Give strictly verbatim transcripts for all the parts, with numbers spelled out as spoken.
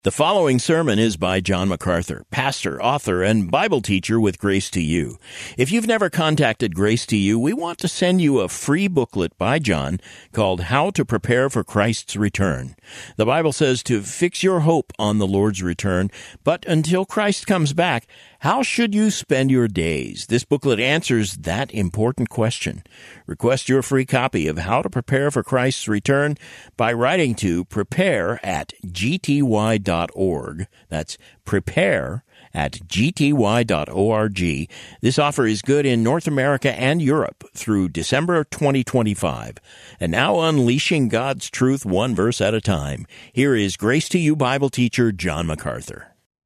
The following sermon is by John MacArthur, pastor, author, and Bible teacher with Grace to You. If you've never contacted Grace to You, we want to send you a free booklet by John called How to Prepare for Christ's Return. The Bible says to fix your hope on the Lord's return, but until Christ comes back, how should you spend your days? This booklet answers that important question. Request your free copy of How to Prepare for Christ's Return by writing to prepare at g t y dot org. That's prepare at g t y dot org. This offer is good in North America and Europe through December twenty twenty-five. And now unleashing God's truth one verse at a time. Here is Grace to You Bible teacher John MacArthur.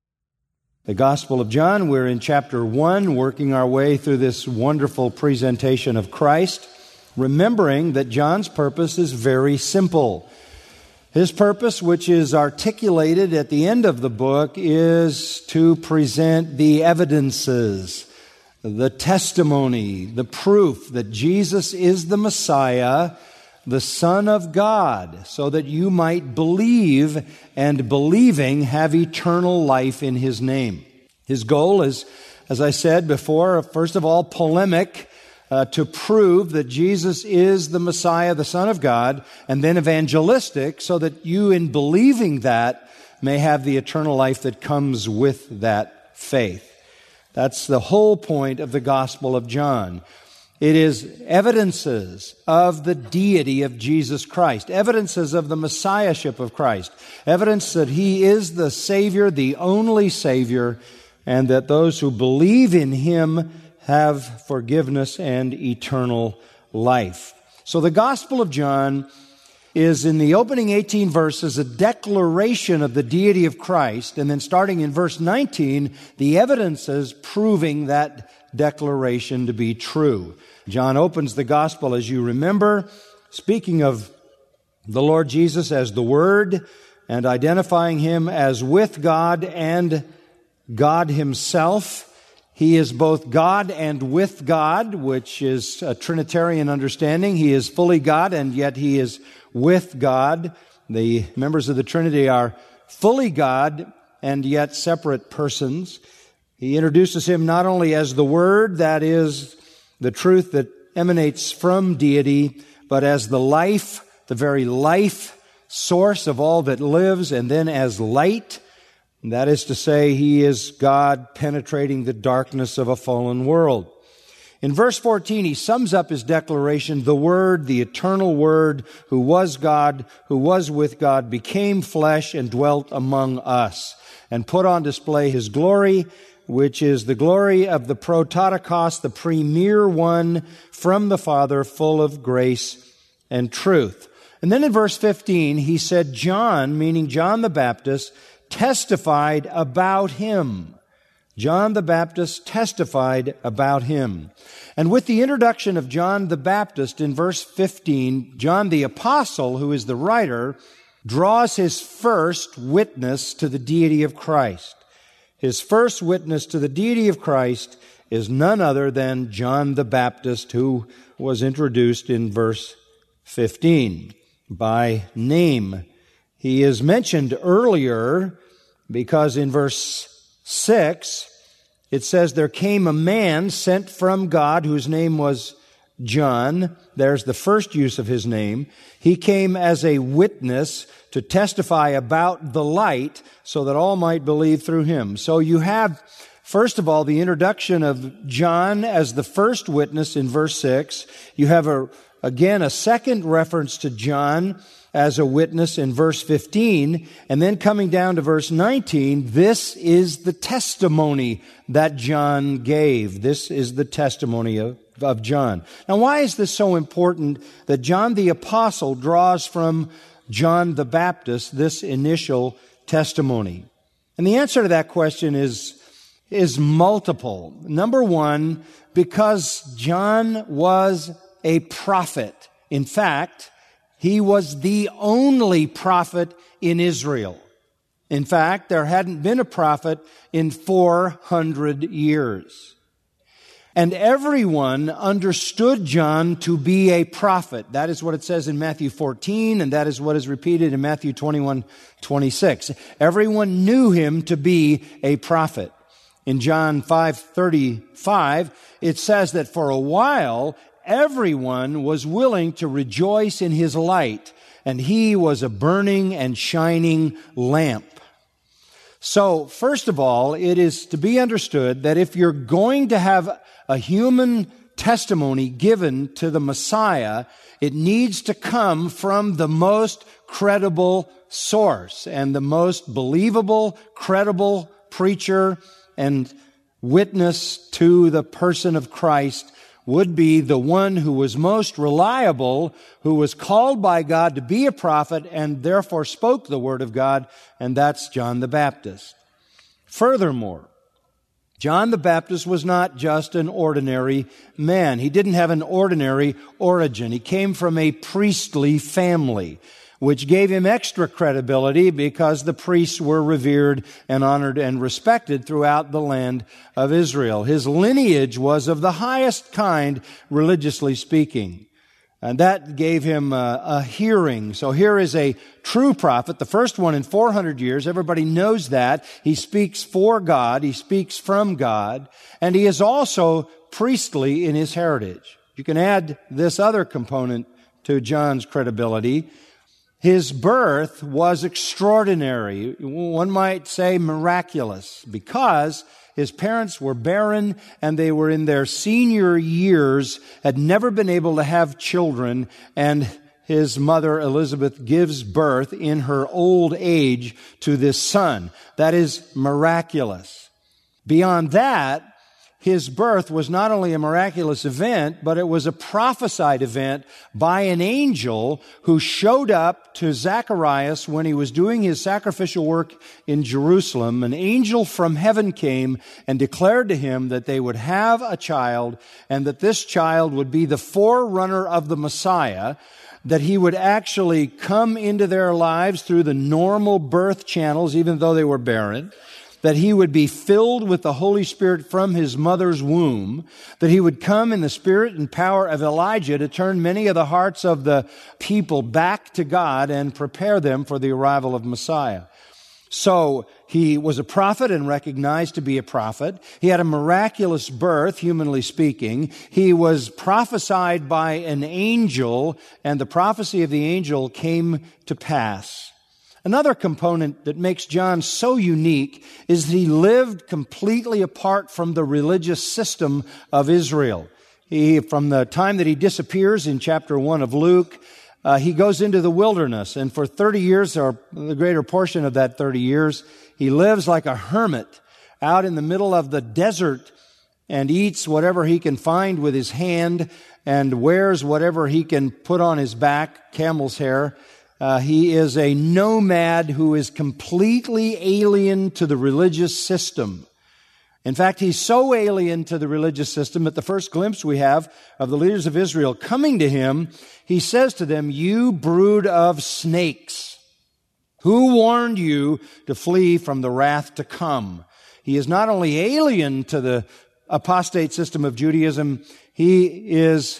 The Gospel of John, we're in chapter one, working our way through this wonderful presentation of Christ, remembering that John's purpose is very simple. His purpose, which is articulated at the end of the book, is to present the evidences, the testimony, the proof that Jesus is the Messiah, the Son of God, so that you might believe, and believing have eternal life in His name. His goal is, as I said before, first of all, polemic, uh, to prove that Jesus is the Messiah, the Son of God, and then evangelistic, so that you, in believing that, may have the eternal life that comes with that faith. That's the whole point of the Gospel of John. It is evidences of the deity of Jesus Christ, evidences of the Messiahship of Christ, evidence that He is the Savior, the only Savior, and that those who believe in Him have forgiveness and eternal life. So the Gospel of John is, in the opening eighteen verses, a declaration of the deity of Christ, and then starting in verse nineteen, the evidences proving that declaration to be true. John opens the Gospel, as you remember, speaking of the Lord Jesus as the Word and identifying Him as with God and God Himself. He is both God and with God, which is a Trinitarian understanding. He is fully God, and yet He is with God. The members of the Trinity are fully God and yet separate persons. He introduces Him not only as the Word, that is, the truth that emanates from deity, but as the life, the very life source of all that lives, and then as light. That is to say, He is God penetrating the darkness of a fallen world. In verse fourteen, He sums up His declaration: the Word, the eternal Word, who was God, who was with God, became flesh and dwelt among us, and put on display His glory, which is the glory of the prototokos, the premier one from the Father, full of grace and truth. And then in verse fifteen, He said, John, meaning John the Baptist, testified about Him. John the Baptist testified about Him. And with the introduction of John the Baptist in verse fifteen, John the Apostle, who is the writer, draws his first witness to the deity of Christ. His first witness to the deity of Christ is none other than John the Baptist, who was introduced in verse fifteen by name. He is mentioned earlier because in verse six, it says, there came a man sent from God whose name was John. There's the first use of his name. He came as a witness to testify about the light so that all might believe through him. So you have, first of all, the introduction of John as the first witness in verse six. You have, a, again, a second reference to John as a witness in verse fifteen. And then coming down to verse nineteen, this is the testimony that John gave. This is the testimony of of John. Now, why is this so important that John the Apostle draws from John the Baptist this initial testimony? And the answer to that question is, is multiple. Number one, because John was a prophet. In fact, he was the only prophet in Israel. In fact, there hadn't been a prophet in four hundred years. And everyone understood John to be a prophet. That is what it says in Matthew fourteen, and that is what is repeated in Matthew twenty-one, twenty-six. Everyone knew him to be a prophet. In John five thirty-five, it says that for a while, everyone was willing to rejoice in his light, and he was a burning and shining lamp. So, first of all, it is to be understood that if you're going to have a human testimony given to the Messiah, it needs to come from the most credible source, and the most believable, credible preacher and witness to the person of Christ would be the one who was most reliable, who was called by God to be a prophet and therefore spoke the word of God, and that's John the Baptist. Furthermore, John the Baptist was not just an ordinary man. He didn't have an ordinary origin. He came from a priestly family, which gave him extra credibility because the priests were revered and honored and respected throughout the land of Israel. His lineage was of the highest kind, religiously speaking. And that gave him a, a hearing. So here is a true prophet, the first one in four hundred years. Everybody knows that. He speaks for God. He speaks from God. And he is also priestly in his heritage. You can add this other component to John's credibility. His birth was extraordinary. One might say miraculous, because his parents were barren and they were in their senior years, had never been able to have children, and his mother Elizabeth gives birth in her old age to this son. That is miraculous. Beyond that, his birth was not only a miraculous event, but it was a prophesied event by an angel who showed up to Zacharias when he was doing his sacrificial work in Jerusalem. An angel from heaven came and declared to him that they would have a child, and that this child would be the forerunner of the Messiah, that he would actually come into their lives through the normal birth channels, even though they were barren, that he would be filled with the Holy Spirit from his mother's womb, that he would come in the spirit and power of Elijah to turn many of the hearts of the people back to God and prepare them for the arrival of Messiah. So he was a prophet and recognized to be a prophet. He had a miraculous birth, humanly speaking. He was prophesied by an angel, and the prophecy of the angel came to pass. Another component that makes John so unique is that he lived completely apart from the religious system of Israel. He, from the time that he disappears in chapter one of Luke, uh, he goes into the wilderness, and for thirty years, or the greater portion of that thirty years, he lives like a hermit out in the middle of the desert and eats whatever he can find with his hand and wears whatever he can put on his back, camel's hair. Uh, he is a nomad who is completely alien to the religious system. In fact, he's so alien to the religious system that the first glimpse we have of the leaders of Israel coming to him, he says to them, "You brood of snakes, who warned you to flee from the wrath to come?" He is not only alien to the apostate system of Judaism, he is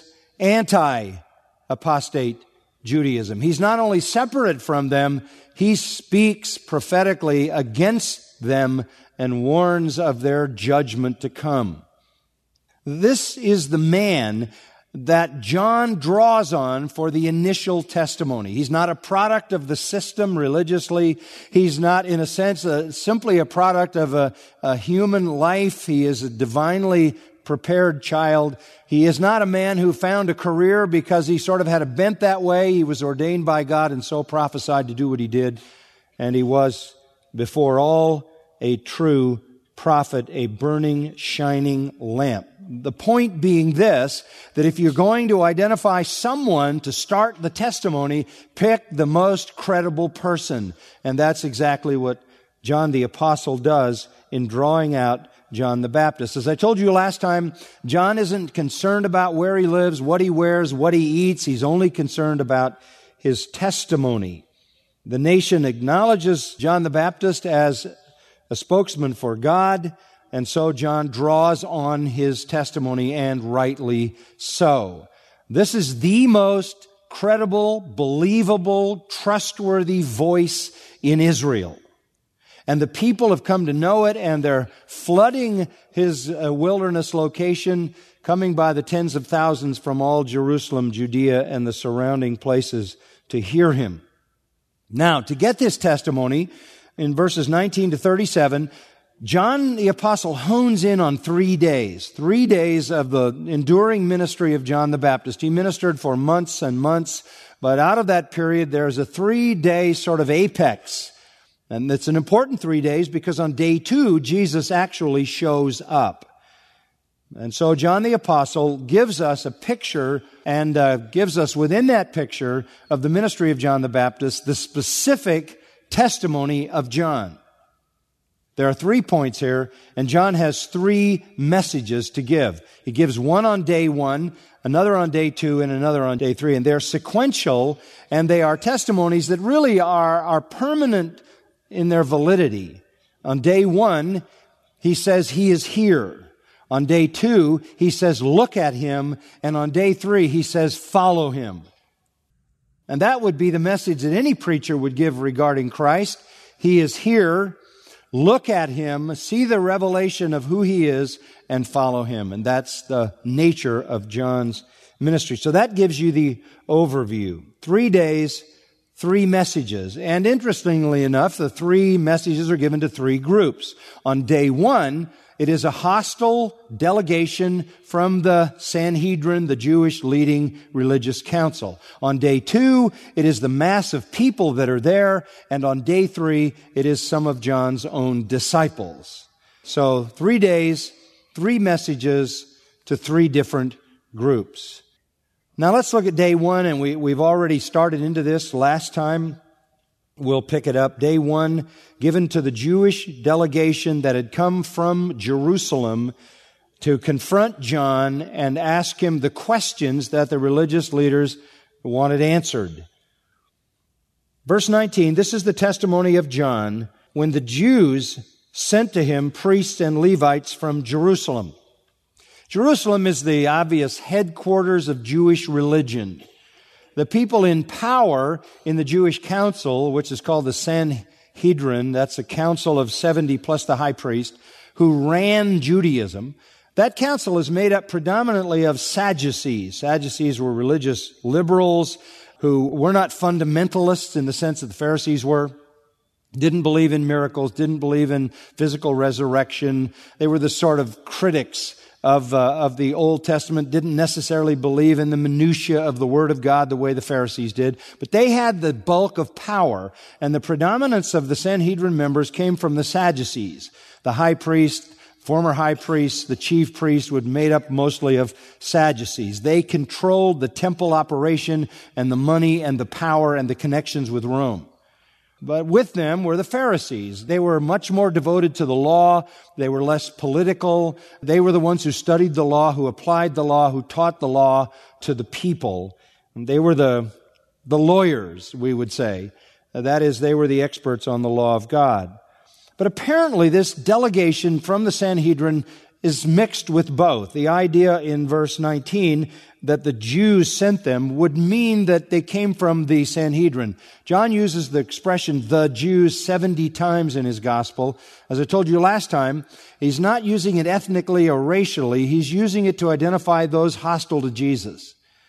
anti-apostate Judaism. He's not only separate from them, he speaks prophetically against them and warns of their judgment to come. This is the man that John draws on for the initial testimony. He's not a product of the system religiously. He's not, in a sense, a, simply a product of a, a human life. He is a divinely prepared child. He is not a man who found a career because he sort of had a bent that way. He was ordained by God and so prophesied to do what he did. And he was, before all, a true prophet, a burning, shining lamp. The point being this, that if you're going to identify someone to start the testimony, pick the most credible person. And that's exactly what John the Apostle does in drawing out John the Baptist. As I told you last time, John isn't concerned about where he lives, what he wears, what he eats. He's only concerned about his testimony. The nation acknowledges John the Baptist as a spokesman for God, And so John draws on his testimony, and rightly so. This is the most credible, believable, trustworthy voice in Israel. And the people have come to know it, and they're flooding his uh, wilderness location, coming by the tens of thousands from all Jerusalem, Judea, and the surrounding places to hear him. Now, to get this testimony, in verses nineteen to thirty-seven, John the Apostle hones in on three days, three days of the enduring ministry of John the Baptist. He ministered for months and months, but out of that period, there's a three-day sort of apex. And it's an important three days because on day two, Jesus actually shows up. And so John the Apostle gives us a picture and uh, gives us within that picture of the ministry of John the Baptist the specific testimony of John. There are three points here, and John has three messages to give. He gives one on day one, another on day two, and another on day three. And they're sequential, and they are testimonies that really are, are permanent in their validity. On day one, he says he is here. On day two, he says look at him. And on day three, he says follow him. And that would be the message that any preacher would give regarding Christ. He is here. Look at him, see the revelation of who he is, and follow him. And that's the nature of John's ministry. So that gives you the overview. Three days, three messages. And interestingly enough, the three messages are given to three groups. On day one, it is a hostile delegation from the Sanhedrin, the Jewish leading religious council. On day two, it is the mass of people that are there. And on day three, it is some of John's own disciples. So three days, three messages to three different groups. Now let's look at day one, and we, we've already started into this last time. We'll pick it up. Day one, given to the Jewish delegation that had come from Jerusalem to confront John and ask him the questions that the religious leaders wanted answered. Verse nineteen, this is the testimony of John when the Jews sent to him priests and Levites from Jerusalem. Jerusalem is the obvious headquarters of Jewish religion. The people in power in the Jewish council, which is called the Sanhedrin, that's a council of seventy plus the high priest, who ran Judaism. That council is made up predominantly of Sadducees. Sadducees were religious liberals who were not fundamentalists in the sense that the Pharisees were. Didn't believe in miracles, didn't believe in physical resurrection. They were the sort of critics of uh, of the Old Testament, didn't necessarily believe in the minutiae of the Word of God the way the Pharisees did, but they had the bulk of power, and the predominance of the Sanhedrin members came from the Sadducees. The high priest, former high priest, the chief priest would made up mostly of Sadducees. They controlled the temple operation and the money and the power and the connections with Rome. But with them were the Pharisees. They were much more devoted to the law. They were less political. They were the ones who studied the law, who applied the law, who taught the law to the people. And they were the, the lawyers, we would say. That is, they were the experts on the law of God. But apparently this delegation from the Sanhedrin is mixed with both. The idea in verse nineteen that the Jews sent them would mean that they came from the Sanhedrin. John uses the expression, the Jews, seventy times in his gospel. As I told you last time, he's not using it ethnically or racially. He's using it to identify those hostile to Jesus.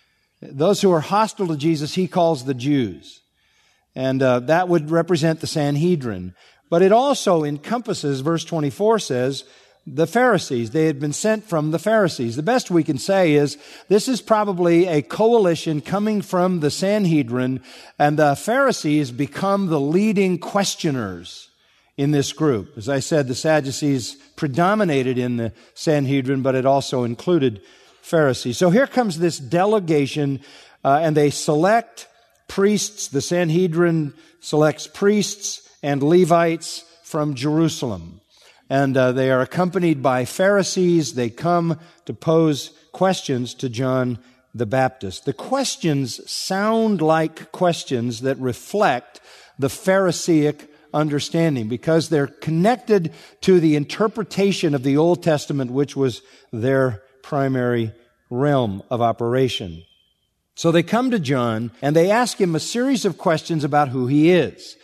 Those who are hostile to Jesus, he calls the Jews. And uh, that would represent the Sanhedrin. But it also encompasses, verse twenty-four says, the Pharisees. They had been sent from the Pharisees. The best we can say is this is probably a coalition coming from the Sanhedrin, and the Pharisees become the leading questioners in this group. As I said, the Sadducees predominated in the Sanhedrin, but it also included Pharisees. So here comes this delegation, uh, and they select priests. The Sanhedrin selects priests and Levites from Jerusalem. And uh, they are accompanied by Pharisees. They come to pose questions to John the Baptist. The questions sound like questions that reflect the Pharisaic understanding because they're connected to the interpretation of the Old Testament, which was their primary realm of operation. So they come to John and they ask him a series of questions about who he is.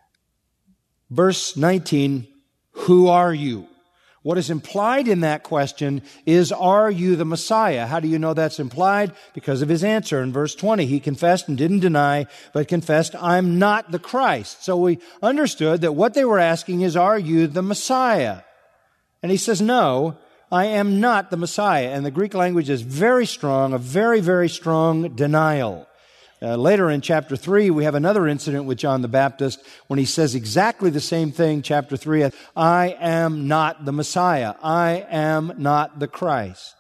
Verse nineteen, who are you? What is implied in that question is, are you the Messiah? How do you know that's implied? Because of his answer. In verse twenty, he confessed and didn't deny, but confessed, I'm not the Christ. So we understood that what they were asking is, are you the Messiah? And he says, no, I am not the Messiah. And the Greek language is very strong, a very, very strong denial. Uh, later in chapter three, we have another incident with John the Baptist when he says exactly the same thing, chapter three, I am not the Messiah. I am not the Christ.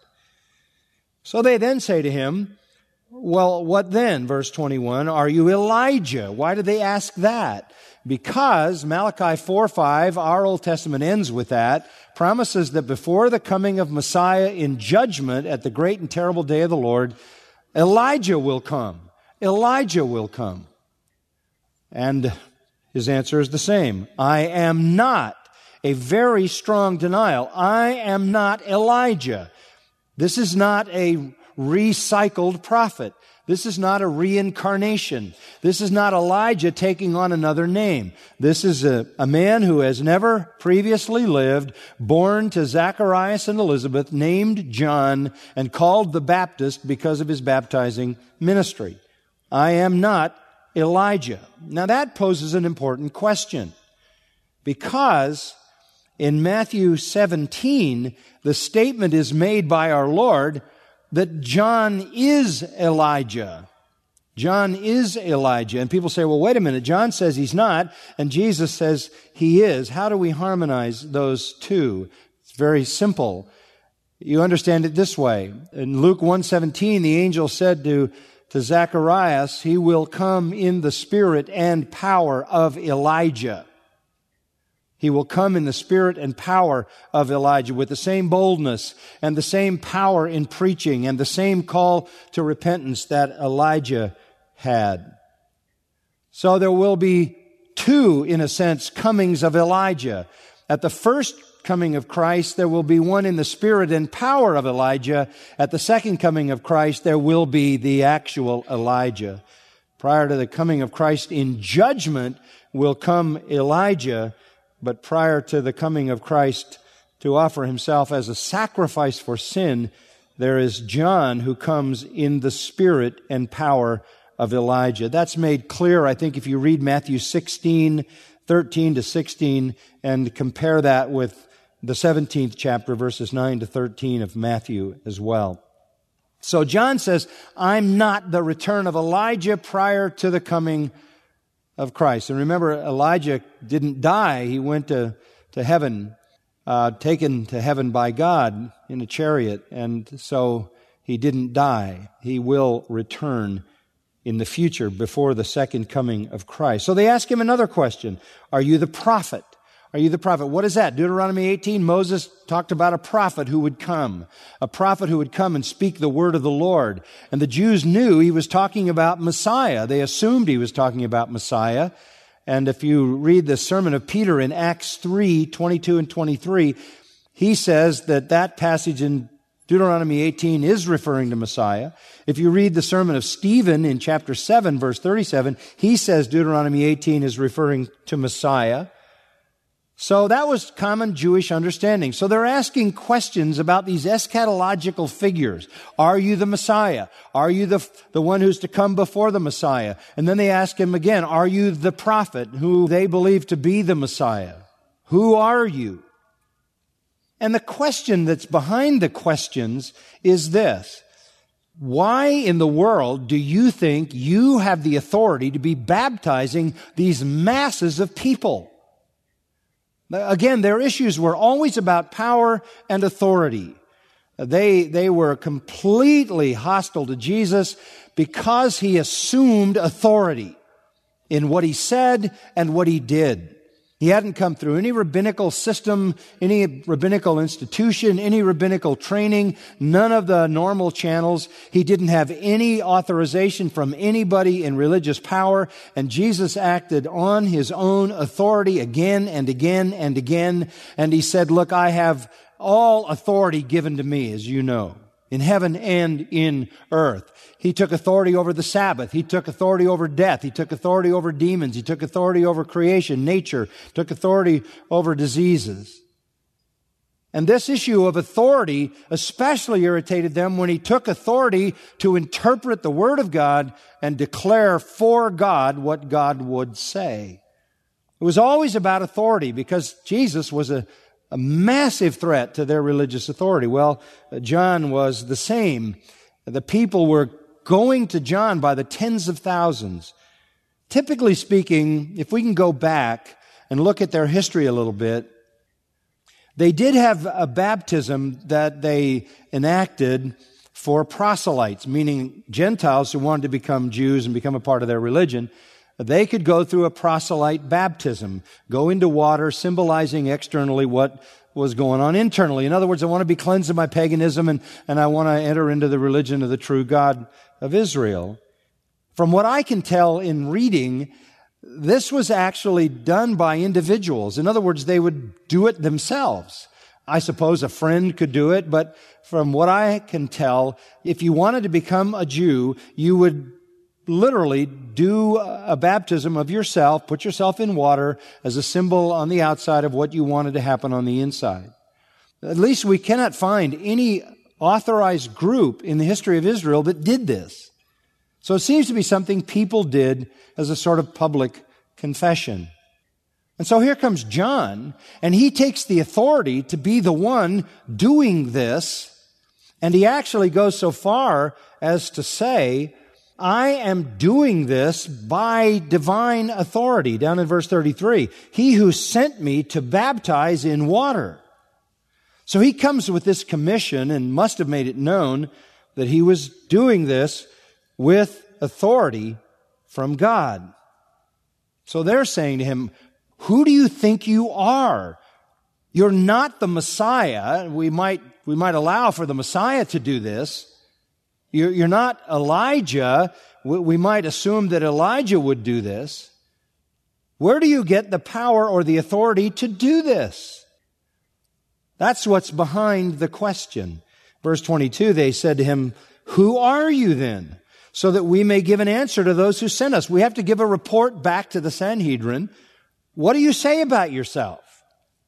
So they then say to him, well, what then? Verse twenty-one, are you Elijah? Why did they ask that? Because Malachi four five, our Old Testament ends with that, promises that before the coming of Messiah in judgment at the great and terrible day of the Lord, Elijah will come. Elijah will come. And his answer is the same. I am not. A very strong denial. I am not Elijah. This is not a recycled prophet. This is not a reincarnation. This is not Elijah taking on another name. This is a, a man who has never previously lived, born to Zacharias and Elizabeth, named John, and called the Baptist because of his baptizing ministry. I am not Elijah. Now that poses an important question, because in Matthew seventeen, the statement is made by our Lord that John is Elijah. John is Elijah. And people say, well, wait a minute, John says he's not, and Jesus says he is. How do we harmonize those two? It's very simple. You understand it this way. In Luke one seventeen, the angel said to To Zacharias, he will come in the spirit and power of Elijah. He will come in the spirit and power of Elijah with the same boldness and the same power in preaching and the same call to repentance that Elijah had. So there will be two, in a sense, comings of Elijah. At the first coming of Christ, there will be one in the spirit and power of Elijah. At the second coming of Christ, there will be the actual Elijah. Prior to the coming of Christ in judgment will come Elijah, but prior to the coming of Christ to offer himself as a sacrifice for sin, there is John who comes in the spirit and power of Elijah. That's made clear, I think, if you read Matthew sixteen, thirteen to sixteen, and compare that with the seventeenth chapter, verses nine to thirteen of Matthew as well. So John says, I'm not the return of Elijah prior to the coming of Christ. And remember, Elijah didn't die. He went to, to heaven, uh, taken to heaven by God in a chariot. And so he didn't die. He will return in the future before the second coming of Christ. So they ask him another question. Are you the prophet? Are you the prophet? What is that? Deuteronomy eighteen, Moses talked about a prophet who would come. A prophet who would come and speak the word of the Lord. And the Jews knew he was talking about Messiah. They assumed he was talking about Messiah. And if you read the sermon of Peter in Acts three, twenty-two and twenty-three, he says that that passage in Deuteronomy eighteen is referring to Messiah. If you read the sermon of Stephen in chapter seven, verse thirty-seven, he says Deuteronomy eighteen is referring to Messiah. So that was common Jewish understanding. So they're asking questions about these eschatological figures. Are you the Messiah? Are you the, the one who's to come before the Messiah? And then they ask him again, are you the prophet who they believe to be the Messiah? Who are you? And the question that's behind the questions is this. Why in the world do you think you have the authority to be baptizing these masses of people? Again, their issues were always about power and authority. They, they were completely hostile to Jesus because he assumed authority in what he said and what he did. He hadn't come through any rabbinical system, any rabbinical institution, any rabbinical training, none of the normal channels. He didn't have any authorization from anybody in religious power, and Jesus acted on his own authority again and again and again. And he said, look, I have all authority given to me, as you know, in heaven and in earth. He took authority over the Sabbath. He took authority over death. He took authority over demons. He took authority over creation, nature, took authority over diseases. And this issue of authority especially irritated them when he took authority to interpret the Word of God and declare for God what God would say. It was always about authority because Jesus was a, a massive threat to their religious authority. Well, John was the same. The people were going to John by the tens of thousands. Typically speaking, if we can go back and look at their history a little bit, they did have a baptism that they enacted for proselytes, meaning Gentiles who wanted to become Jews and become a part of their religion. They could go through a proselyte baptism, go into water, symbolizing externally what was going on internally. In other words, I want to be cleansed of my paganism and, and I want to enter into the religion of the true God of Israel. From what I can tell in reading, this was actually done by individuals. In other words, they would do it themselves. I suppose a friend could do it, but from what I can tell, if you wanted to become a Jew, you would literally do a baptism of yourself, put yourself in water as a symbol on the outside of what you wanted to happen on the inside. At least we cannot find any authorized group in the history of Israel that did this. So it seems to be something people did as a sort of public confession. And so here comes John, and he takes the authority to be the one doing this, and he actually goes so far as to say, I am doing this by divine authority. Down in verse thirty-three, he who sent me to baptize in water. So he comes with this commission and must have made it known that he was doing this with authority from God. So they're saying to him, who do you think you are? You're not the Messiah. We might, we might allow for the Messiah to do this. You're, you're not Elijah. We, we might assume that Elijah would do this. Where do you get the power or the authority to do this? That's what's behind the question. Verse twenty-two, they said to him, who are you then? So that we may give an answer to those who sent us. We have to give a report back to the Sanhedrin. What do you say about yourself?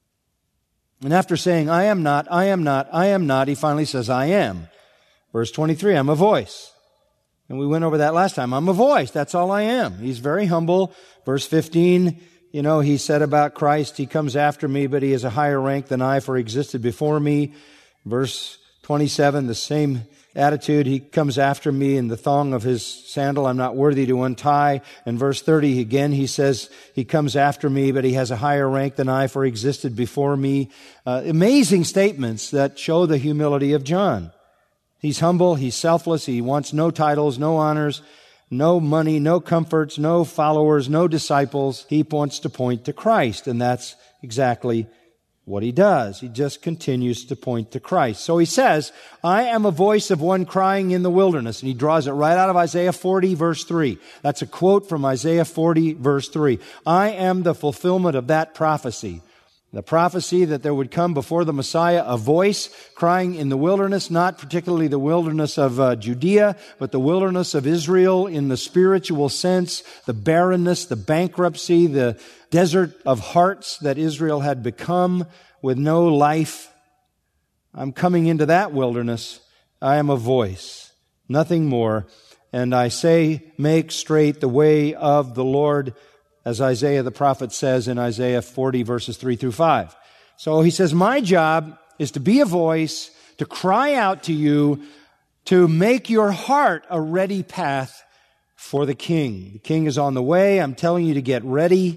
And after saying, I am not, I am not, I am not, he finally says, I am. Verse twenty-three, I'm a voice. And we went over that last time. I'm a voice. That's all I am. He's very humble. Verse fifteen, you know, he said about Christ, he comes after me, but he has a higher rank than I, for he existed before me. Verse twenty-seven, the same attitude. He comes after me in the thong of his sandal. I'm not worthy to untie. And verse thirty, again, he says, he comes after me, but he has a higher rank than I, for he existed before me. Uh, amazing statements that show the humility of John. He's humble. He's selfless. He wants no titles, no honors, no money, no comforts, no followers, no disciples. He wants to point to Christ, and that's exactly what he does. He just continues to point to Christ. So he says, I am a voice of one crying in the wilderness. And he draws it right out of Isaiah forty, verse three. That's a quote from Isaiah forty, verse three. I am the fulfillment of that prophecy. The prophecy that there would come before the Messiah a voice crying in the wilderness, not particularly the wilderness of uh, Judea, but the wilderness of Israel in the spiritual sense, the barrenness, the bankruptcy, the desert of hearts that Israel had become with no life. I'm coming into that wilderness. I am a voice, nothing more. And I say, make straight the way of the Lord, as Isaiah the prophet says in Isaiah forty, verses three through five. So he says, my job is to be a voice, to cry out to you, to make your heart a ready path for the King. The King is on the way. I'm telling you to get ready.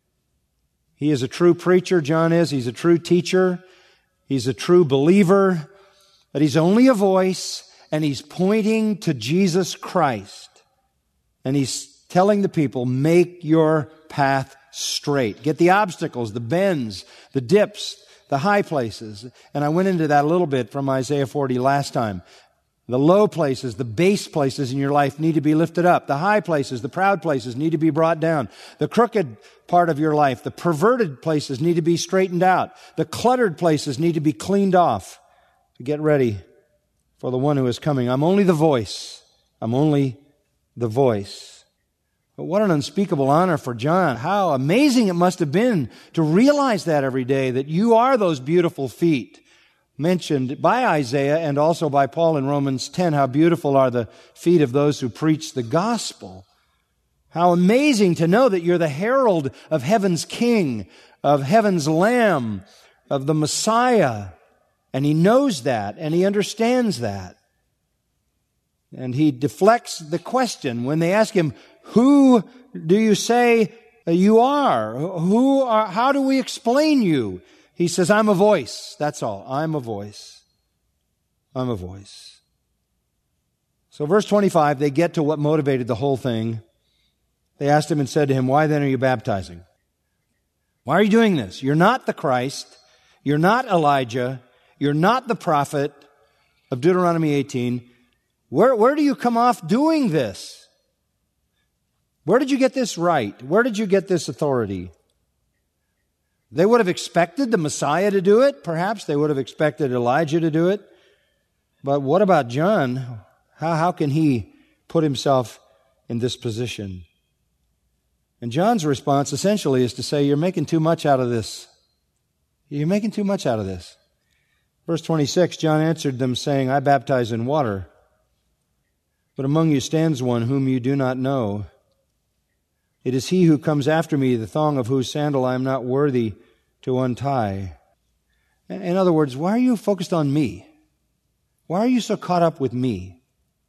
He is a true preacher, John is. He's a true teacher. He's a true believer. But he's only a voice, and he's pointing to Jesus Christ. And he's telling the people, make your path straight. Get the obstacles, the bends, the dips, the high places. And I went into that a little bit from Isaiah forty last time. The low places, the base places in your life need to be lifted up. The high places, the proud places need to be brought down. The crooked part of your life, the perverted places need to be straightened out. The cluttered places need to be cleaned off to get ready for the one who is coming. I'm only the voice. I'm only the voice. But what an unspeakable honor for John. How amazing it must have been to realize that every day, that you are those beautiful feet mentioned by Isaiah and also by Paul in Romans ten. How beautiful are the feet of those who preach the gospel. How amazing to know that you're the herald of heaven's King, of heaven's Lamb, of the Messiah. And he knows that, and he understands that. And he deflects the question when they ask him, who do you say you are? Who are, how do we explain you? He says, I'm a voice. That's all. I'm a voice. I'm a voice. So verse twenty-five, they get to what motivated the whole thing. They asked him and said to him, why then are you baptizing? Why are you doing this? You're not the Christ. You're not Elijah. You're not the prophet of Deuteronomy eighteen. Where, where do you come off doing this? Where did you get this right? Where did you get this authority? They would have expected the Messiah to do it. Perhaps they would have expected Elijah to do it. But what about John? How, how can he put himself in this position? And John's response essentially is to say, you're making too much out of this. You're making too much out of this. Verse twenty-six, John answered them saying, I baptize in water, but among you stands one whom you do not know. It is he who comes after me, the thong of whose sandal I am not worthy to untie. In other words, why are you focused on me? Why are you so caught up with me?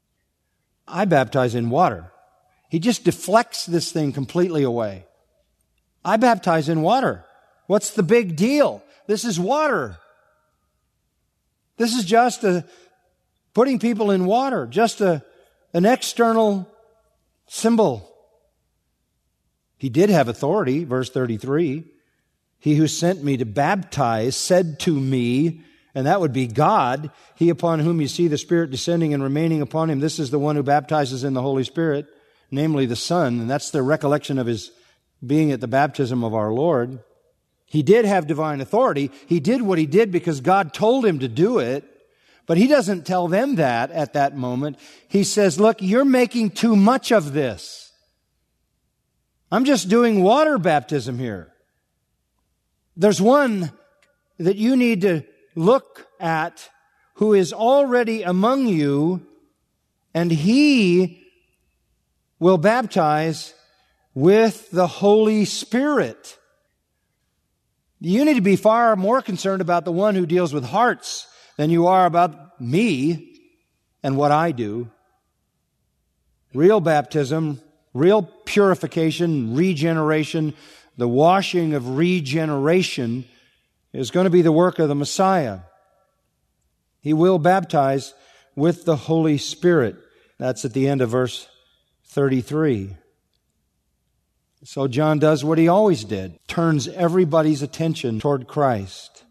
I baptize in water. He just deflects this thing completely away. I baptize in water. What's the big deal? This is water. This is just a, putting people in water, just a, an external symbol. He did have authority, verse thirty-three. He who sent me to baptize said to me, and that would be God, he upon whom you see the Spirit descending and remaining upon him, this is the one who baptizes in the Holy Spirit, namely the Son, and that's the recollection of his being at the baptism of our Lord. He did have divine authority. He did what he did because God told him to do it, but he doesn't tell them that at that moment. He says, look, you're making too much of this. I'm just doing water baptism here. There's one that you need to look at who is already among you, and he will baptize with the Holy Spirit. You need to be far more concerned about the one who deals with hearts than you are about me and what I do. Real baptism, real purification, regeneration, the washing of regeneration is going to be the work of the Messiah. He will baptize with the Holy Spirit. That's at the end of verse thirty-three. So John does what he always did, turns everybody's attention toward Christ.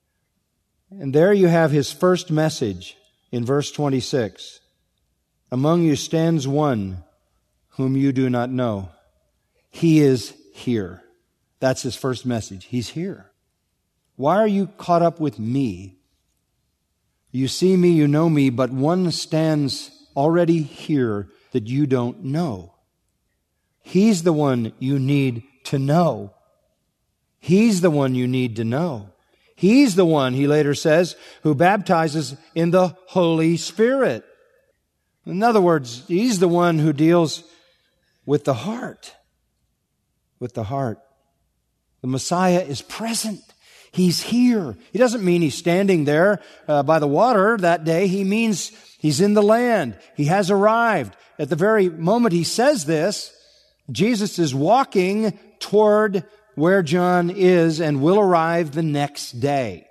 And there you have his first message in verse twenty-six. Among you stands one whom you do not know. He is here. That's his first message. He's here. Why are you caught up with me? You see me, you know me, but one stands already here that you don't know. He's the one you need to know. He's the one you need to know. He's the one, he later says, who baptizes in the Holy Spirit. In other words, he's the one who deals with the heart. With the heart. The Messiah is present. He's here. He doesn't mean he's standing there uh, by the water that day. He means he's in the land. He has arrived. At the very moment he says this, Jesus is walking toward where John is and will arrive the next day.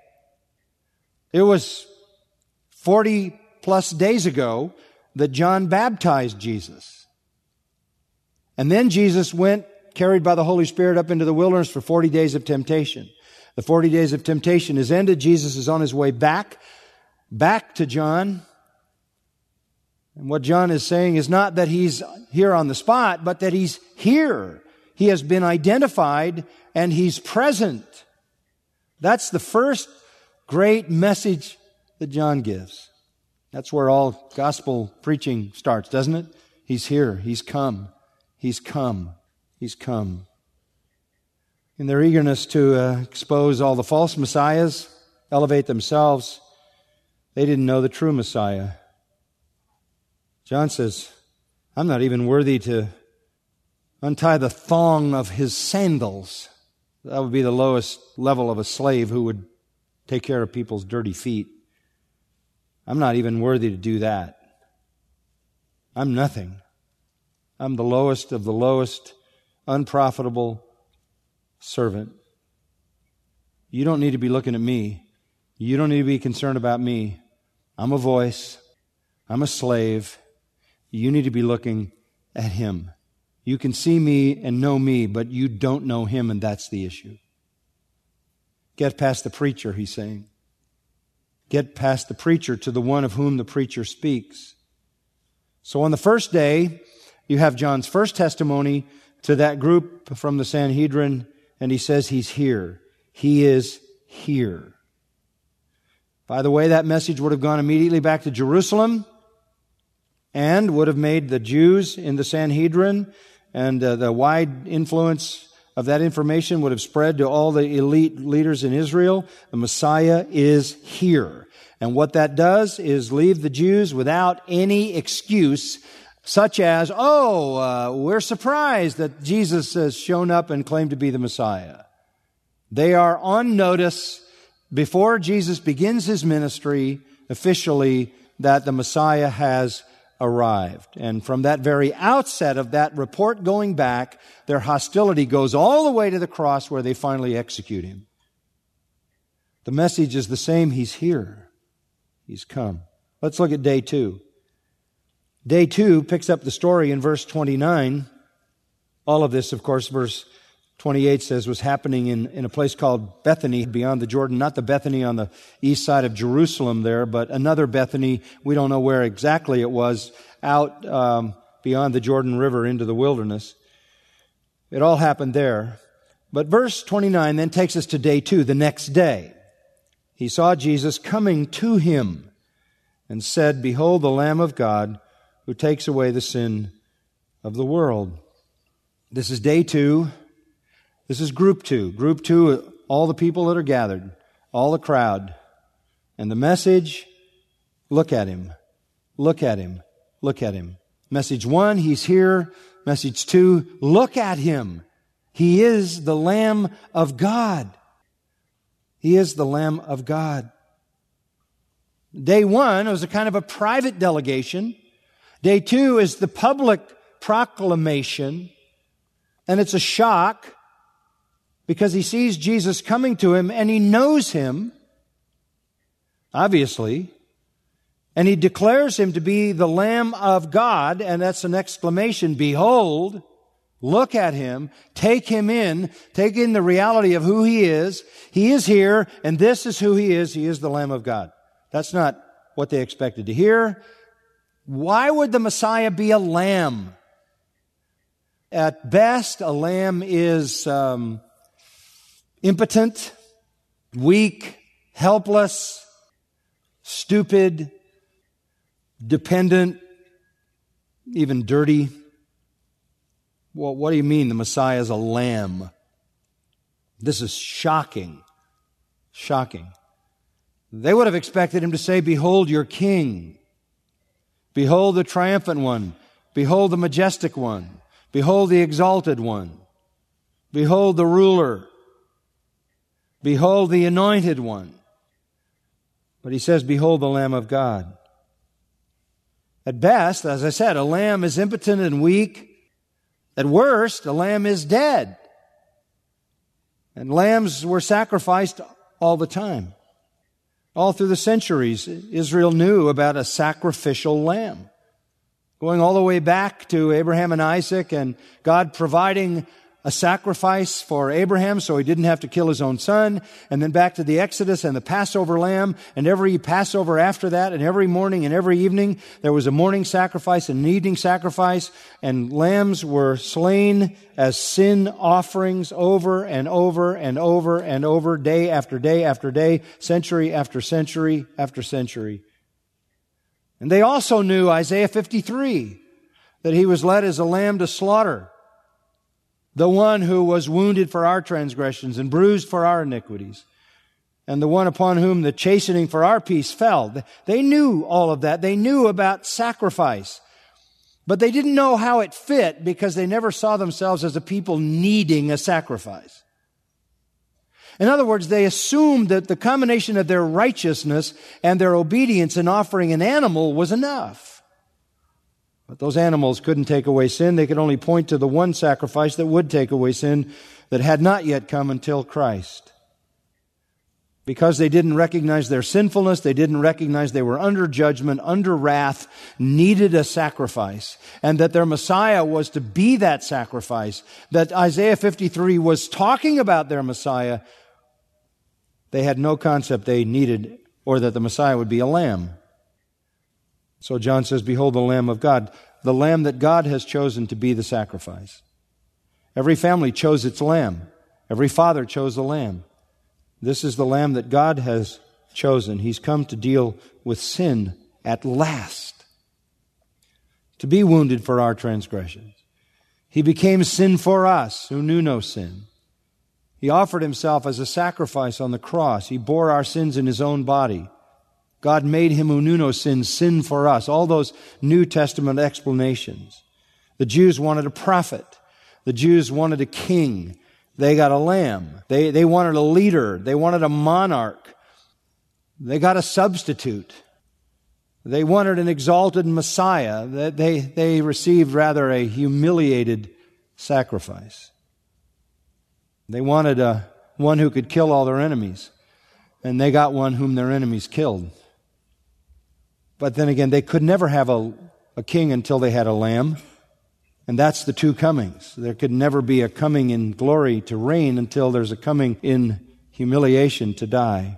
It was forty plus days ago that John baptized Jesus. And then Jesus went carried by the Holy Spirit up into the wilderness for forty days of temptation. The forty days of temptation is ended. Jesus is on his way back, back to John. And what John is saying is not that he's here on the spot, but that he's here. He has been identified and he's present. That's the first great message that John gives. That's where all gospel preaching starts, doesn't it? He's here. He's come. He's come. He's come. In their eagerness to uh, expose all the false messiahs, elevate themselves, they didn't know the true Messiah. John says, I'm not even worthy to untie the thong of his sandals. That would be the lowest level of a slave who would take care of people's dirty feet. I'm not even worthy to do that. I'm nothing. I'm the lowest of the lowest, unprofitable servant. You don't need to be looking at me. You don't need to be concerned about me. I'm a voice. I'm a slave. You need to be looking at Him. You can see me and know me, but you don't know Him, and that's the issue. Get past the preacher, he's saying. Get past the preacher to the one of whom the preacher speaks. So on the first day, you have John's first testimony to that group from the Sanhedrin, and he says he's here. He is here. By the way, that message would have gone immediately back to Jerusalem and would have made the Jews in the Sanhedrin, and uh, the wide influence of that information would have spread to all the elite leaders in Israel. The Messiah is here. And what that does is leave the Jews without any excuse, such as, oh, uh, we're surprised that Jesus has shown up and claimed to be the Messiah. They are on notice before Jesus begins His ministry officially that the Messiah has arrived. And from that very outset of that report going back, their hostility goes all the way to the cross where they finally execute Him. The message is the same. He's here. He's come. Let's look at day two. Day two picks up the story in verse twenty-nine. All of this, of course, verse twenty-eight says was happening in, in a place called Bethany beyond the Jordan. Not the Bethany on the east side of Jerusalem there, but another Bethany. We don't know where exactly it was, out um, beyond the Jordan River into the wilderness. It all happened there. But verse twenty-nine then takes us to day two, the next day. He saw Jesus coming to him and said, Behold the Lamb of God who takes away the sin of the world. This is day two. This is group two. Group two, all the people that are gathered, all the crowd. And the message, look at Him. Look at Him. Look at Him. Message one, He's here. Message two, look at Him. He is the Lamb of God. He is the Lamb of God. Day one was a kind of a private delegation. Day two is the public proclamation. And it's a shock because he sees Jesus coming to him and he knows Him, obviously. And he declares Him to be the Lamb of God. And that's an exclamation. Behold, look at Him, take Him in, take in the reality of who He is. He is here, and this is who He is. He is the Lamb of God. That's not what they expected to hear. Why would the Messiah be a lamb? At best, a lamb is um, impotent, weak, helpless, stupid, dependent, even dirty. Well, what do you mean the Messiah is a lamb? This is shocking. Shocking. They would have expected Him to say, Behold your King. Behold the triumphant one. Behold the majestic one. Behold the exalted one. Behold the ruler. Behold the anointed one. But He says, Behold the Lamb of God. At best, as I said, a lamb is impotent and weak. At worst, a lamb is dead. And lambs were sacrificed all the time. All through the centuries, Israel knew about a sacrificial lamb. Going all the way back to Abraham and Isaac and God providing a sacrifice for Abraham so he didn't have to kill his own son, and then back to the Exodus and the Passover lamb, and every Passover after that, and every morning and every evening there was a morning sacrifice and an evening sacrifice, and lambs were slain as sin offerings over and over and over and over, day after day after day, century after century after century. And they also knew Isaiah fifty-three, that he was led as a lamb to slaughter, the one who was wounded for our transgressions and bruised for our iniquities, and the one upon whom the chastening for our peace fell. They knew all of that. They knew about sacrifice. But they didn't know how it fit because they never saw themselves as a people needing a sacrifice. In other words, they assumed that the combination of their righteousness and their obedience in offering an animal was enough. But those animals couldn't take away sin. They could only point to the one sacrifice that would take away sin that had not yet come until Christ. Because they didn't recognize their sinfulness, they didn't recognize they were under judgment, under wrath, needed a sacrifice, and that their Messiah was to be that sacrifice, that Isaiah fifty-three was talking about their Messiah. They had no concept they needed, or that the Messiah would be a lamb. So John says, "Behold the Lamb of God," the Lamb that God has chosen to be the sacrifice. Every family chose its lamb. Every father chose a lamb. This is the Lamb that God has chosen. He's come to deal with sin at last, to be wounded for our transgressions. He became sin for us who knew no sin. He offered himself as a sacrifice on the cross. He bore our sins in his own body. God made him who knew no sin, sin for us. All those New Testament explanations. The Jews wanted a prophet. The Jews wanted a king. They got a lamb. They, they wanted a leader. They wanted a monarch. They got a substitute. They wanted an exalted Messiah. They, they received rather a humiliated sacrifice. They wanted a, one who could kill all their enemies. And they got one whom their enemies killed. But then again, they could never have a, a king until they had a lamb. And that's the two comings. There could never be a coming in glory to reign until there's a coming in humiliation to die.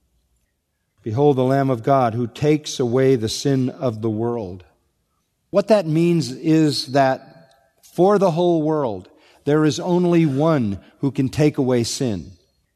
Behold the Lamb of God who takes away the sin of the world. What that means is that for the whole world, there is only one who can take away sin.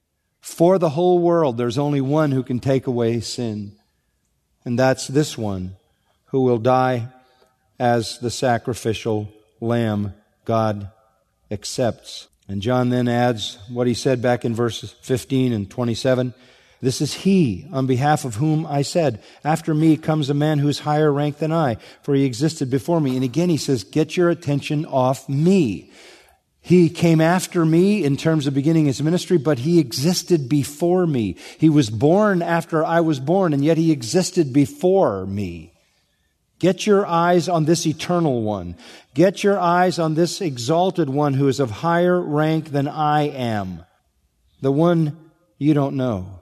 For the whole world, there's only one who can take away sin. And that's this one who will die as the sacrificial lamb God accepts. And John then adds what he said back in verses fifteen and twenty-seven. This is he on behalf of whom I said, after me comes a man who's higher ranked than I, for he existed before me. And again he says, get your attention off me. He came after me in terms of beginning his ministry, but he existed before me. He was born after I was born, and yet he existed before me. Get your eyes on this eternal one. Get your eyes on this exalted one who is of higher rank than I am. The one you don't know.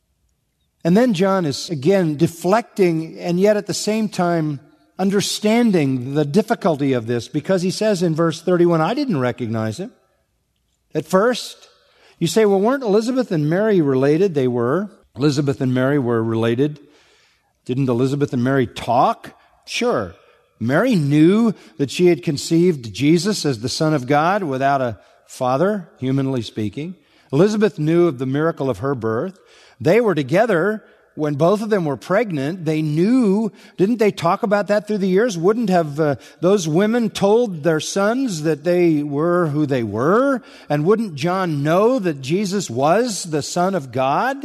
And then John is again deflecting and yet at the same time understanding the difficulty of this, because he says in verse thirty-one, I didn't recognize him. At first, you say, well, weren't Elizabeth and Mary related? They were. Elizabeth and Mary were related. Didn't Elizabeth and Mary talk? Sure. Mary knew that she had conceived Jesus as the Son of God without a father, humanly speaking. Elizabeth knew of the miracle of her birth. They were together when both of them were pregnant. They knew, didn't they talk about that through the years? Wouldn't have uh, those women told their sons that they were who they were? And wouldn't John know that Jesus was the Son of God?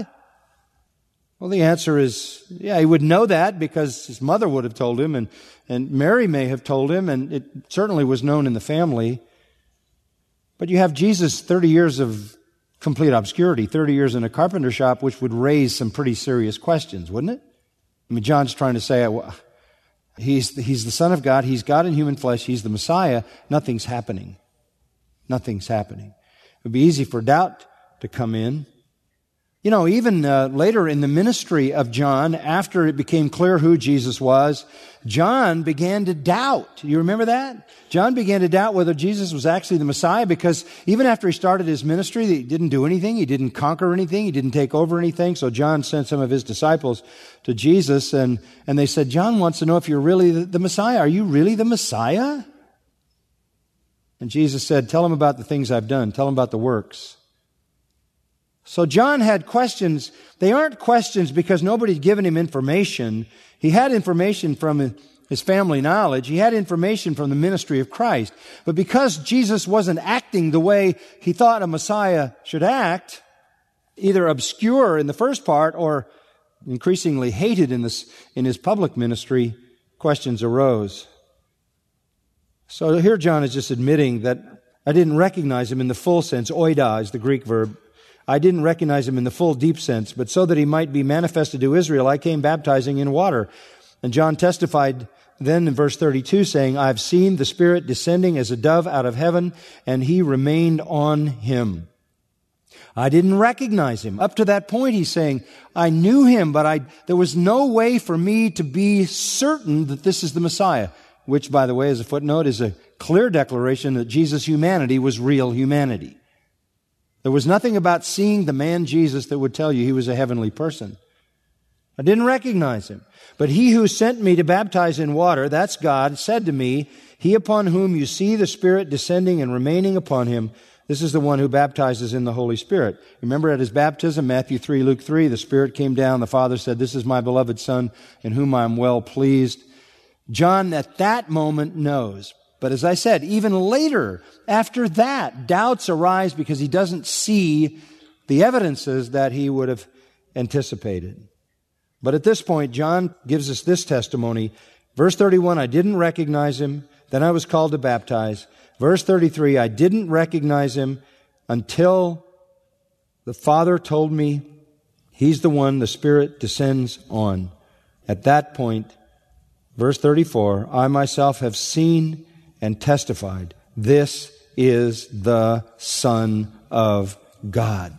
Well, the answer is, yeah, he would know that because his mother would have told him, and, and Mary may have told him, and it certainly was known in the family. But you have Jesus thirty years of complete obscurity, thirty years in a carpenter shop, which would raise some pretty serious questions, wouldn't it? I mean, John's trying to say, well, he's, he's the Son of God, he's God in human flesh, he's the Messiah. Nothing's happening. Nothing's happening. It would be easy for doubt to come in. You know, even uh, later in the ministry of John, after it became clear who Jesus was, John began to doubt. You remember that? John began to doubt whether Jesus was actually the Messiah, because even after he started his ministry, he didn't do anything. He didn't conquer anything. He didn't take over anything. So John sent some of his disciples to Jesus, and, and they said, John wants to know if you're really the, the Messiah. Are you really the Messiah? And Jesus said, tell him about the things I've done. Tell him about the works. So John had questions. They aren't questions because nobody'd given him information. He had information from his family knowledge. He had information from the ministry of Christ. But because Jesus wasn't acting the way he thought a Messiah should act, either obscure in the first part or increasingly hated in this, in his public ministry, questions arose. So here John is just admitting that I didn't recognize him in the full sense. Oida is the Greek verb. I didn't recognize him in the full deep sense, but so that he might be manifested to Israel, I came baptizing in water. And John testified then in verse thirty-two, saying, I've seen the Spirit descending as a dove out of heaven, and he remained on him. I didn't recognize him. Up to that point, he's saying, I knew him, but I, there was no way for me to be certain that this is the Messiah, which, by the way, as a footnote, is a clear declaration that Jesus' humanity was real humanity. There was nothing about seeing the man Jesus that would tell you he was a heavenly person. I didn't recognize him. But he who sent me to baptize in water, that's God, said to me, he upon whom you see the Spirit descending and remaining upon him, this is the one who baptizes in the Holy Spirit. Remember at his baptism, Matthew three, Luke three, the Spirit came down, the Father said, this is my beloved Son, in whom I am well pleased. John at that moment knows. But as I said, even later, after that, doubts arise because he doesn't see the evidences that he would have anticipated. But at this point, John gives us this testimony. Verse thirty-one, I didn't recognize him. Then I was called to baptize. Verse thirty-three, I didn't recognize him until the Father told me he's the one the Spirit descends on. At that point, verse thirty-four, I myself have seen and testified, this is the Son of God.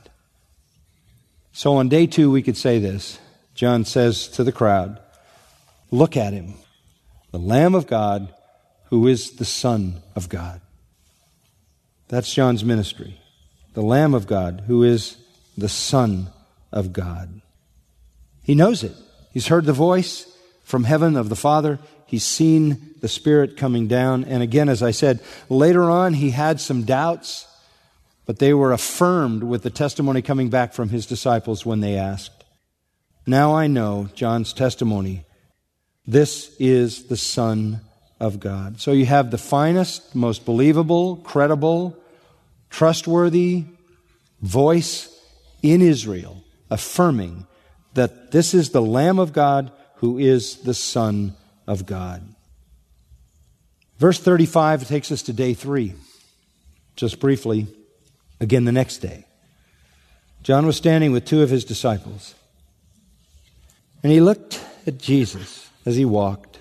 So on day two, we could say this. John says to the crowd, look at him, the Lamb of God, who is the Son of God. That's John's ministry. The Lamb of God, who is the Son of God. He knows it. He's heard the voice from heaven of the Father. He's seen the Spirit coming down. And again, as I said, later on he had some doubts, but they were affirmed with the testimony coming back from his disciples when they asked. Now I know John's testimony. This is the Son of God. So you have the finest, most believable, credible, trustworthy voice in Israel affirming that this is the Lamb of God who is the Son of God. Verse thirty-five takes us to day three. Just briefly, again the next day. John was standing with two of his disciples. And he looked at Jesus as he walked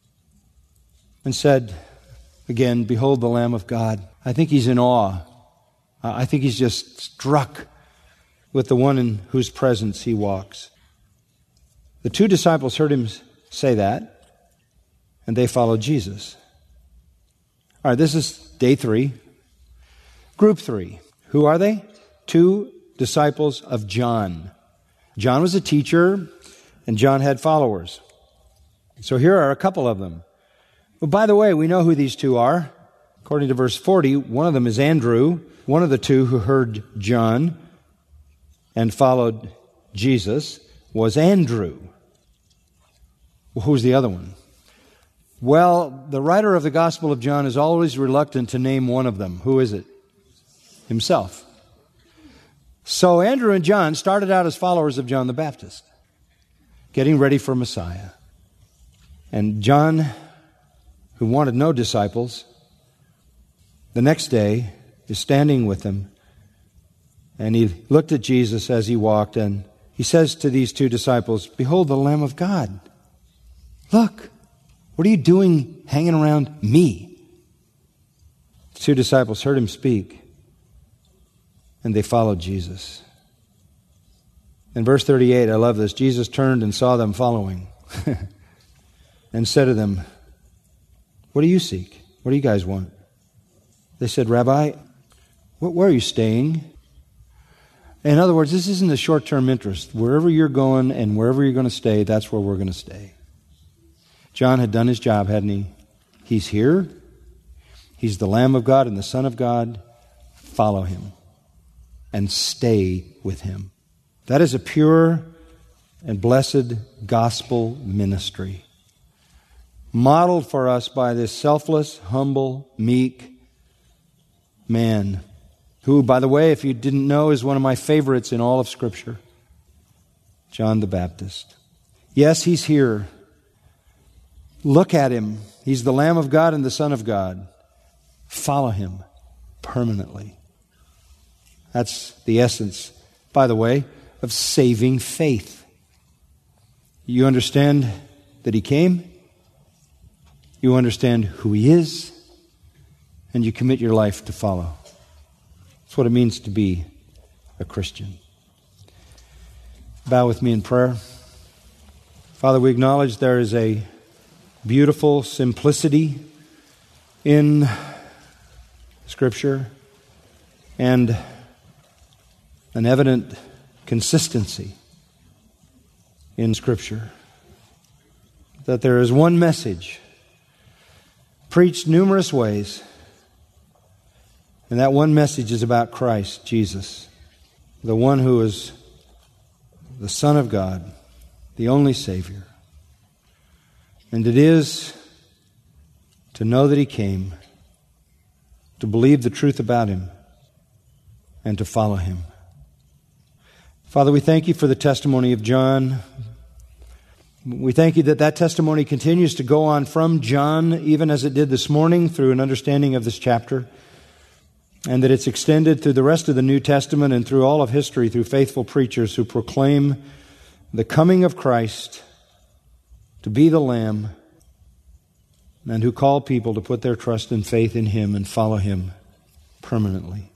and said, again, behold the Lamb of God. I think he's in awe. I think he's just struck with the one in whose presence he walks. The two disciples heard him say that, and they followed Jesus. All right, this is day three. Group three. Who are they? Two disciples of John. John was a teacher, and John had followers. So here are a couple of them. Well, by the way, we know who these two are. According to verse forty, one of them is Andrew, one of the two who heard John and followed Jesus was Andrew. Well, who's the other one? Well, the writer of the Gospel of John is always reluctant to name one of them. Who is it? Himself. So Andrew and John started out as followers of John the Baptist, getting ready for Messiah. And John, who wanted no disciples, the next day is standing with them, and he looked at Jesus as he walked, and he says to these two disciples, behold the Lamb of God. Look, what are you doing hanging around me? The two disciples heard him speak, and they followed Jesus. In verse thirty-eight, I love this. Jesus turned and saw them following and said to them, "What do you seek? What do you guys want?" They said, "Rabbi, where are you staying?" In other words, this isn't a short-term interest. Wherever you're going and wherever you're going to stay, that's where we're going to stay. John had done his job, hadn't he? He's here. He's the Lamb of God and the Son of God. Follow him and stay with him. That is a pure and blessed gospel ministry, modeled for us by this selfless, humble, meek man, who, by the way, if you didn't know, is one of my favorites in all of Scripture, John the Baptist. Yes, he's here. Look at him. He's the Lamb of God and the Son of God. Follow him permanently. That's the essence, by the way, of saving faith. You understand that he came, you understand who he is, and you commit your life to follow. That's what it means to be a Christian. Bow with me in prayer. Father, we acknowledge there is a beautiful simplicity in Scripture and an evident consistency in Scripture. That there is one message preached numerous ways, and that one message is about Christ, Jesus, the one who is the Son of God, the only Savior. And it is to know that he came, to believe the truth about him, and to follow him. Father, we thank you for the testimony of John. We thank you that that testimony continues to go on from John, even as it did this morning, through an understanding of this chapter, and that it's extended through the rest of the New Testament and through all of history through faithful preachers who proclaim the coming of Christ to be the Lamb, and who call people to put their trust and faith in him and follow him permanently.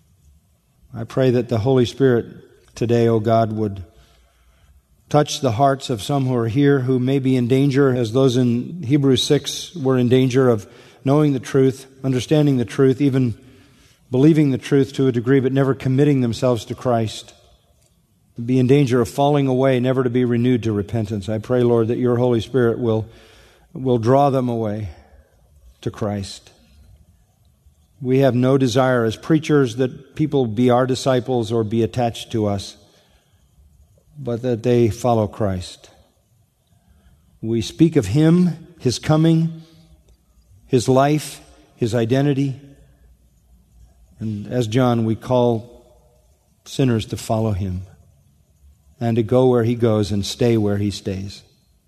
I pray that the Holy Spirit today, O God, would touch the hearts of some who are here who may be in danger, as those in Hebrews six were in danger of knowing the truth, understanding the truth, even believing the truth to a degree, but never committing themselves to Christ. Be in danger of falling away, never to be renewed to repentance. I pray, Lord, that your Holy Spirit will, will draw them away to Christ. We have no desire as preachers that people be our disciples or be attached to us, but that they follow Christ. We speak of him, his coming, his life, his identity. And as John, we call sinners to follow him and to go where he goes and stay where he stays.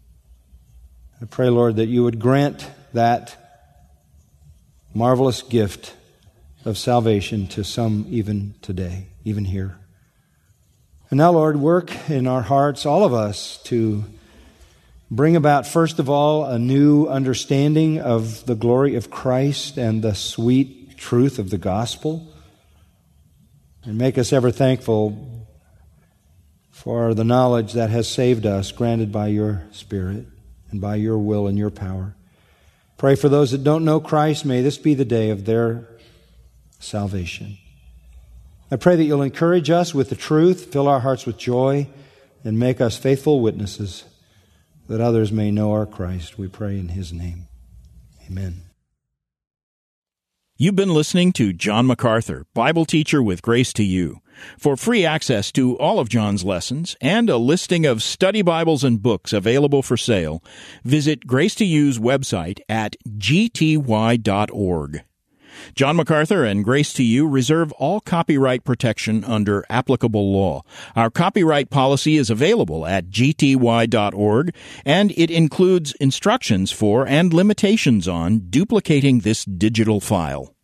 I pray, Lord, that you would grant that marvelous gift of salvation to some even today, even here. And now, Lord, work in our hearts, all of us, to bring about, first of all, a new understanding of the glory of Christ and the sweet truth of the gospel, and make us ever thankful for the knowledge that has saved us, granted by your Spirit and by your will and your power. Pray for those that don't know Christ. May this be the day of their salvation. I pray that you'll encourage us with the truth, fill our hearts with joy, and make us faithful witnesses that others may know our Christ. We pray in his name. Amen. You've been listening to John MacArthur, Bible teacher with Grace to You. For free access to all of John's lessons and a listing of study Bibles and books available for sale, visit Grace to You's website at g t y dot org. John MacArthur and Grace to You reserve all copyright protection under applicable law. Our copyright policy is available at g t y dot org, and it includes instructions for and limitations on duplicating this digital file.